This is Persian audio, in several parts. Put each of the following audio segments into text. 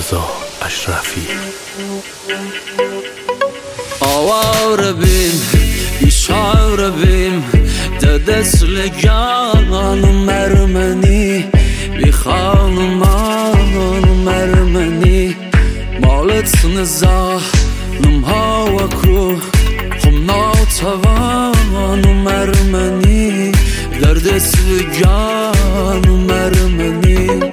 رضا اشرفی. آواره بیم بیچاره بیم دست لگان مرمنی بی خانمان مرمنی مالت نزاحم ها و کرو خم ناتوان مرمنی در دست لگان مرمنی.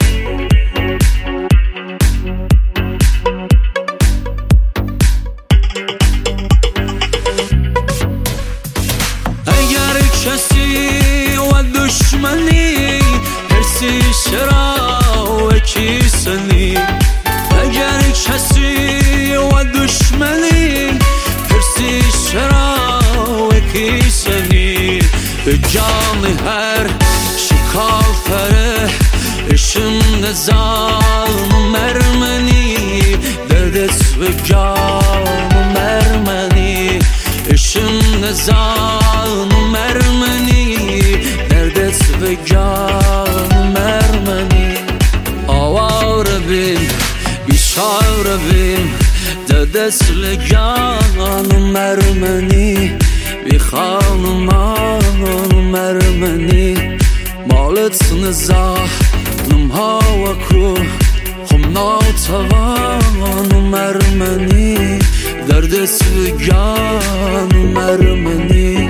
اگر کسی و دشمنی هرسی شرا و کیسنی، اگر کسی و دشمنی هرسی شرا و کیسنی، به جان هر شکافره اشم نظام مرمنی در دست به جان مرمنی اشم نظام مرمنی در دست به جان مرمنی. آواره بیم بیچاره بیم در دست لگان مرمنی بی خانمان مرمنی مالت نزاحم ها و کرو خم ناتوان مرمنی در دست لگان مرمنی.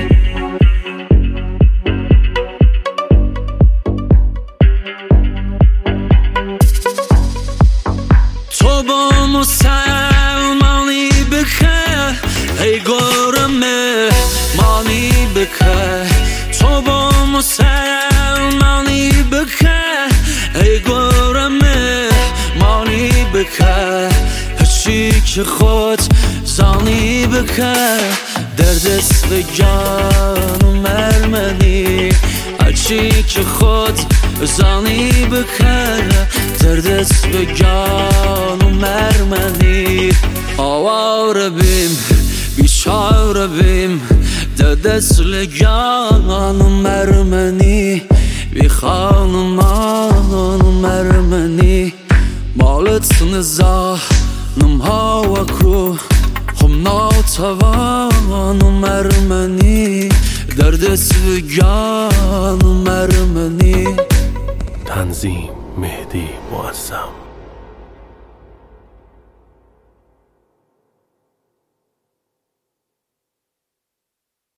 تو با مسلمانی بکه ای گرمه مانی بکه، تو با مسلمانی بکه ای گرمه مانی بکه، هرچی که خود زانی بکه در دست به جان مرمنی، هرچی که خود زانی بکه در دست به جان مرمنی. آواره بیم بیچاره بیم در دست لگان مرمنی بی خانمان مرمنی مالت نزاحم ها و کرو خم ناتوان مرمنی در دست لگان مرمنی. تنظیم مهدی معظم.